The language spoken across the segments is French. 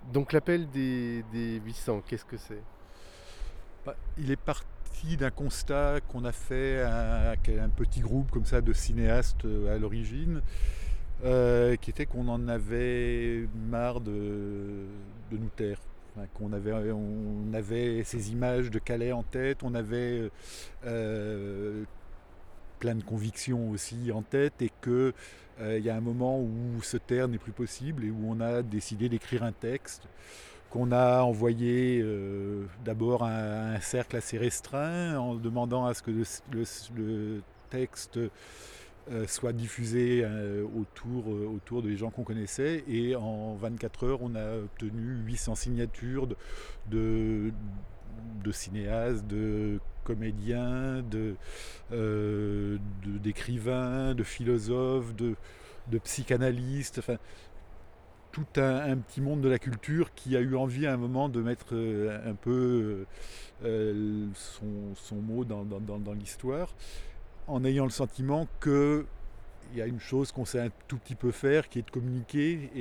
Donc l'appel des 800, qu'est-ce que c'est? Il est parti d'un constat qu'on a fait à un petit groupe comme ça de cinéastes à l'origine, qui était qu'on en avait marre de nous taire. Enfin, on avait ces images de Calais en tête, on avait plein de convictions aussi en tête, et que il y a un moment où se taire n'est plus possible et où on a décidé d'écrire un texte qu'on a envoyé d'abord à un cercle assez restreint en demandant à ce que le texte soit diffusé autour des gens qu'on connaissait, et en 24 heures on a obtenu 800 signatures de, de cinéastes, de comédiens, d'écrivains, de philosophes, de psychanalystes, enfin tout un petit monde de la culture qui a eu envie à un moment de mettre un peu son mot dans l'histoire, en ayant le sentiment que il y a une chose qu'on sait un tout petit peu faire, qui est de communiquer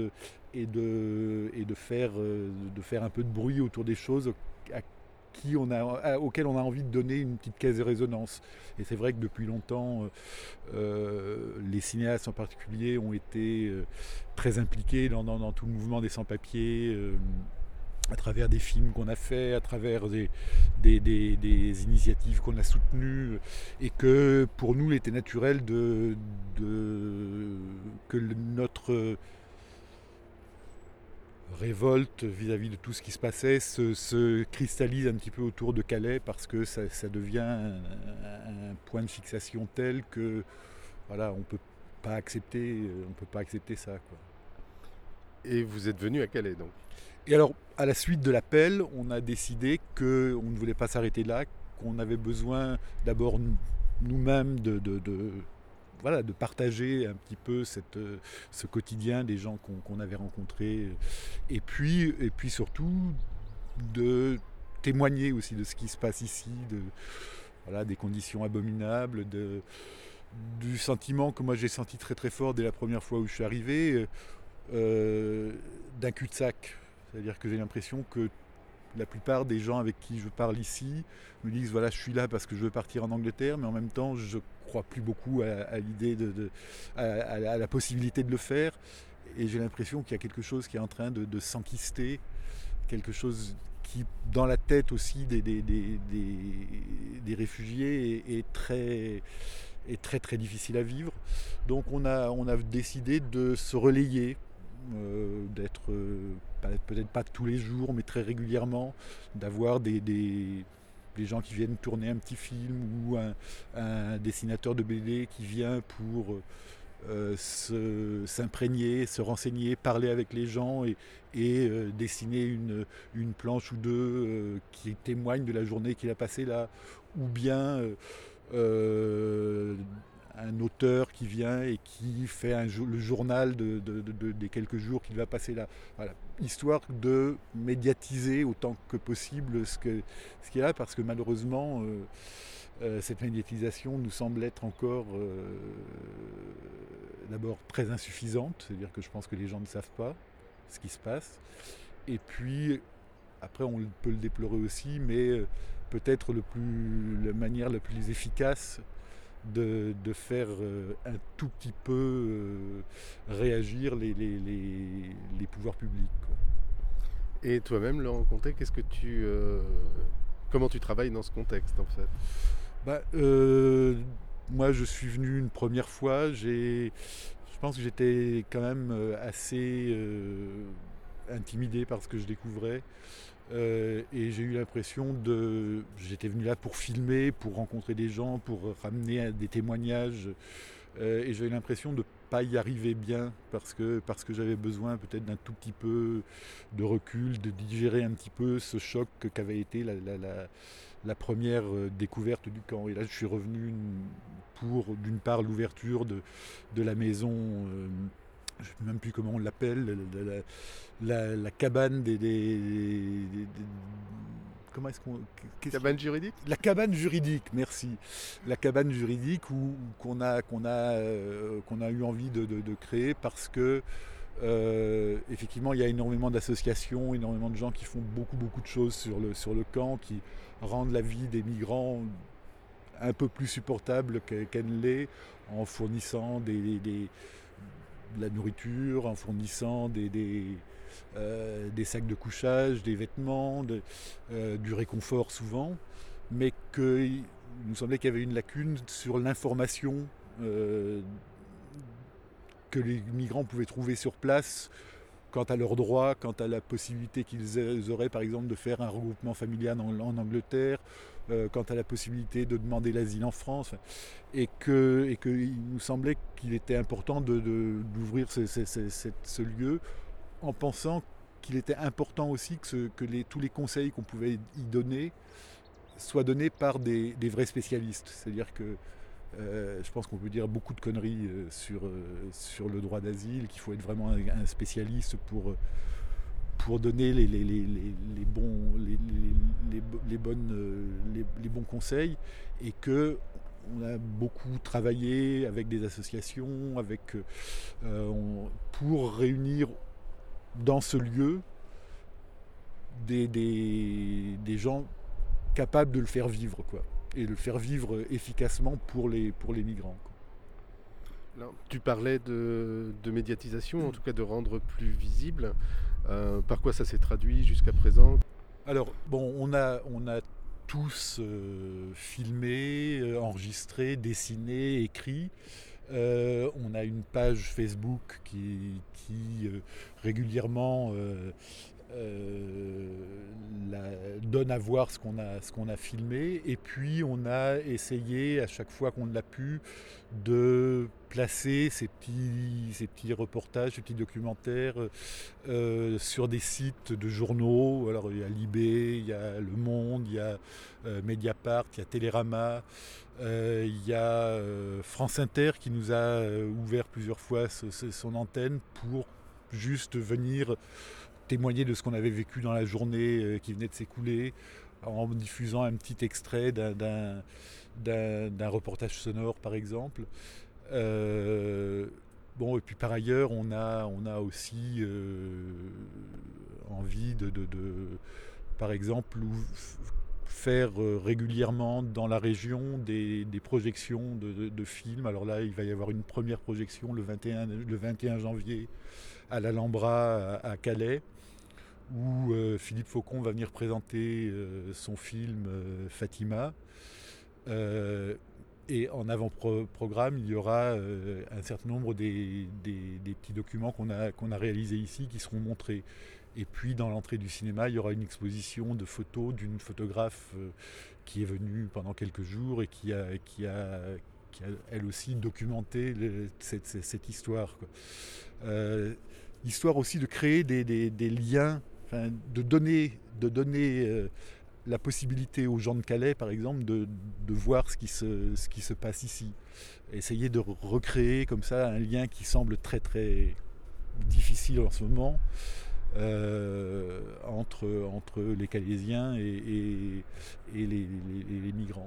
et de faire un peu de bruit autour des choses à auxquelles on a envie de donner une petite caisse de résonance. Et c'est vrai que depuis longtemps, les cinéastes en particulier ont été très impliqués dans tout le mouvement des sans-papiers. À travers des films qu'on a fait, à travers des initiatives qu'on a soutenues, et que pour nous il était naturel que notre révolte vis-à-vis de tout ce qui se passait se cristallise un petit peu autour de Calais, parce que ça devient un point de fixation tel que voilà, on peut pas accepter ça, quoi. Et vous êtes venu à Calais donc. Et alors, à la suite de l'appel, on a décidé qu'on ne voulait pas s'arrêter là, qu'on avait besoin d'abord nous-mêmes voilà, de partager un petit peu ce quotidien des gens qu'on avait rencontrés, et puis surtout de témoigner aussi de ce qui se passe ici, voilà, des conditions abominables, du sentiment que moi j'ai senti très très fort dès la première fois où je suis arrivé, d'un cul-de-sac. C'est-à-dire que j'ai l'impression que la plupart des gens avec qui je parle ici me disent voilà, je suis là parce que je veux partir en Angleterre, mais en même temps je crois plus beaucoup à l'idée à la possibilité de le faire, et j'ai l'impression qu'il y a quelque chose qui est en train de s'enquister, quelque chose qui dans la tête aussi des réfugiés est très très difficile à vivre. Donc on a décidé de se relayer, d'être peut-être pas tous les jours, mais très régulièrement, d'avoir des gens qui viennent tourner un petit film, ou un dessinateur de BD qui vient pour s'imprégner, se renseigner, parler avec les gens, et dessiner une planche ou deux qui témoigne de la journée qu'il a passée là, ou bien euh, un auteur qui vient et qui fait le journal des quelques jours qu'il va passer là. Voilà. Histoire de médiatiser autant que possible ce qu'il y a, parce que malheureusement, cette médiatisation nous semble être encore d'abord très insuffisante, c'est-à-dire que je pense que les gens ne savent pas ce qui se passe. Et puis, après, on peut le déplorer aussi, mais peut-être la manière la plus efficace de faire un tout petit peu réagir les pouvoirs publics, quoi. Et toi-même, Laurent Comté, comment tu travailles dans ce contexte en fait? Bah, moi, je suis venu une première fois. Je pense que j'étais quand même assez intimidé par ce que je découvrais. Et j'ai eu l'impression j'étais venu là pour filmer, pour rencontrer des gens, pour ramener des témoignages, et j'ai eu l'impression de ne pas y arriver bien, parce que j'avais besoin peut-être d'un tout petit peu de recul, de digérer un petit peu ce choc qu'avait été la première découverte du camp. Et là, je suis revenu pour, d'une part, l'ouverture de la maison. Je ne sais même plus comment on l'appelle, la cabane comment est-ce qu'on Cabane juridique? la cabane juridique, merci. La cabane juridique qu'on a eu envie de créer, parce que Effectivement, il y a énormément d'associations, énormément de gens qui font beaucoup de choses sur le camp, qui rendent la vie des migrants un peu plus supportable qu'elle ne l'est, en fournissant de la nourriture, en fournissant des sacs de couchage, des vêtements, du réconfort souvent, mais qu'il nous semblait qu'il y avait une lacune sur l'information que les migrants pouvaient trouver sur place quant à leurs droits, quant à la possibilité qu'ils auraient par exemple de faire un regroupement familial en Angleterre, quant à la possibilité de demander l'asile en France, et qu'il nous semblait qu'il était important d'ouvrir ce lieu en pensant qu'il était important aussi que tous les conseils qu'on pouvait y donner soient donnés par des vrais spécialistes. C'est-à-dire que je pense qu'on peut dire beaucoup de conneries sur le droit d'asile, qu'il faut être vraiment un spécialiste pour donner les bons conseils, et que on a beaucoup travaillé avec des associations, pour réunir dans ce lieu des gens capables de le faire vivre, quoi, et de le faire vivre efficacement pour les migrants, quoi. Là, tu parlais de médiatisation, en tout cas de rendre plus visible. Par quoi ça s'est traduit jusqu'à présent? Alors, bon, on a tous filmé, enregistré, dessiné, écrit. On a une page Facebook qui régulièrement donne à voir ce qu'on a filmé, et puis on a essayé à chaque fois qu'on l'a pu de placer ces petits reportages, ces petits documentaires sur des sites de journaux. Alors il y a Libé, il y a Le Monde, il y a Mediapart, il y a Télérama, il y a France Inter qui nous a ouvert plusieurs fois son antenne pour juste venir témoigner de ce qu'on avait vécu dans la journée qui venait de s'écouler, en diffusant un petit extrait d'un reportage sonore par exemple. Bon, et puis par ailleurs on a aussi envie de par exemple faire régulièrement dans la région des projections de films. Alors là, il va y avoir une première projection le 21 janvier à l'Alhambra à Calais, où Philippe Faucon va venir présenter son film Fatima. Et en avant-programme, il y aura un certain nombre des petits documents qu'on a réalisés ici qui seront montrés. Et puis dans l'entrée du cinéma, il y aura une exposition de photos d'une photographe qui est venue pendant quelques jours et qui a elle aussi documenté cette histoire, quoi. Histoire aussi de créer des liens, enfin, de donner la possibilité aux gens de Calais, par exemple, de voir ce qui se passe ici. Essayer de recréer comme ça un lien qui semble très très difficile en ce moment entre les Calaisiens et les migrants.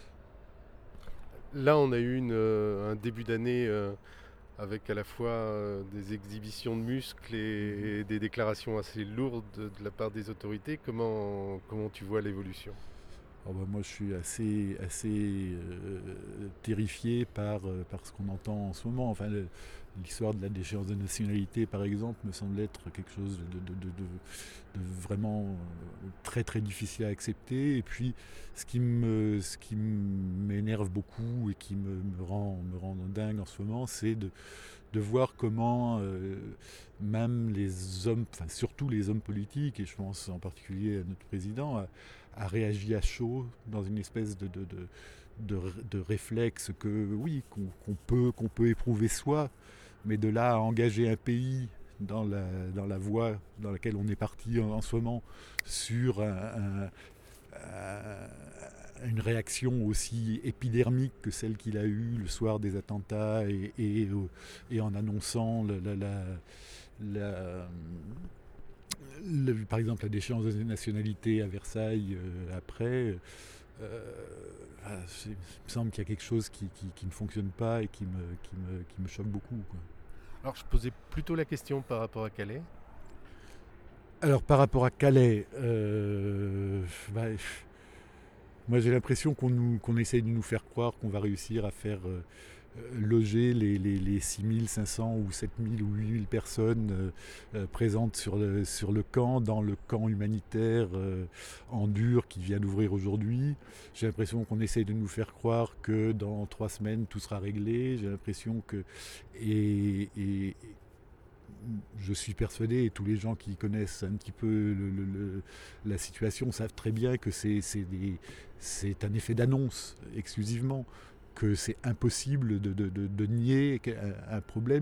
Là, on a eu un début d'année avec à la fois des exhibitions de muscles et des déclarations assez lourdes de la part des autorités. Comment tu vois l'évolution? Oh bah moi, je suis assez terrifié par ce qu'on entend en ce moment. Enfin, l'histoire de la déchéance de nationalité, par exemple, me semble être quelque chose de vraiment très très difficile à accepter. Et puis, ce qui m'énerve beaucoup et qui me rend dingue en ce moment, c'est de voir comment même les hommes, enfin surtout les hommes politiques, et je pense en particulier à notre président, a réagi à chaud dans une espèce de réflexe que oui, qu'on peut éprouver soi, mais de là à engager un pays dans la voie dans laquelle on est parti en ce moment, sur une réaction aussi épidermique que celle qu'il a eue le soir des attentats, et en annonçant par exemple la déchéance de nationalité à Versailles après. Il me semble qu'il y a quelque chose qui ne fonctionne pas et qui me choque beaucoup, quoi. Alors je posais plutôt la question par rapport à Calais. Alors par rapport à Calais, moi j'ai l'impression qu'on essaye de nous faire croire qu'on va réussir à faire loger les 6500 ou 7000 ou 8000 personnes présentes sur le camp, dans le camp humanitaire en dur qui vient d'ouvrir aujourd'hui. J'ai l'impression qu'on essaye de nous faire croire que dans 3 semaines tout sera réglé. J'ai l'impression que... Et je suis persuadé, et tous les gens qui connaissent un petit peu la situation savent très bien que c'est un effet d'annonce exclusivement, que c'est impossible de nier un problème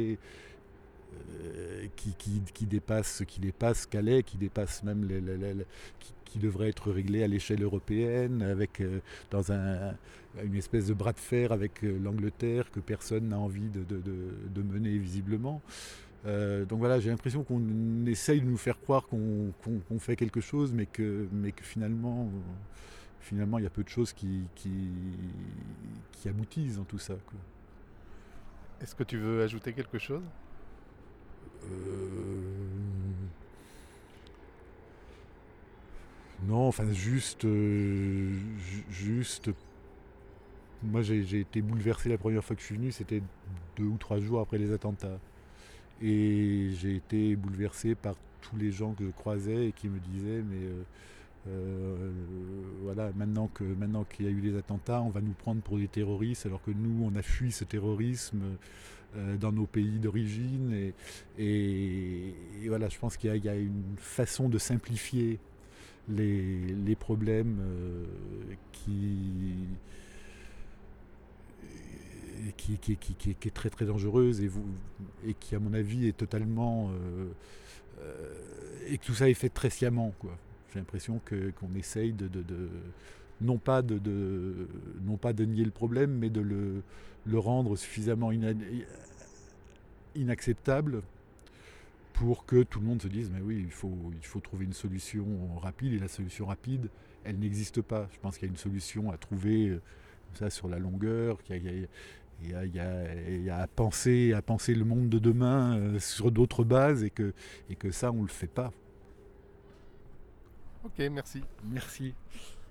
qui dépasse Calais, qui dépasse même qui devrait être réglé à l'échelle européenne, avec dans une espèce de bras de fer avec l'Angleterre que personne n'a envie de mener visiblement. Donc voilà, j'ai l'impression qu'on essaye de nous faire croire qu'on fait quelque chose, mais que finalement, il y a peu de choses qui aboutissent dans tout ça, quoi. Est-ce que tu veux ajouter quelque chose? Euh, non, enfin juste, moi j'ai été bouleversé la première fois que je suis venu, c'était 2 ou 3 jours après les attentats. Et j'ai été bouleversé par tous les gens que je croisais et qui me disaient mais voilà, maintenant qu'il y a eu les attentats, on va nous prendre pour des terroristes alors que nous on a fui ce terrorisme dans nos pays d'origine et voilà, je pense qu'il y a une façon de simplifier les problèmes qui est très très dangereuse et qui à mon avis est totalement et que tout ça est fait très sciemment, quoi. J'ai l'impression qu'on essaye non pas non pas de nier le problème, mais de le rendre suffisamment inacceptable pour que tout le monde se dise mais oui, il faut trouver une solution rapide, et la solution rapide elle n'existe pas. Je pense qu'il y a une solution à trouver ça sur la longueur, il y a à penser le monde de demain sur d'autres bases, et que ça on le fait pas. Ok, merci. Merci.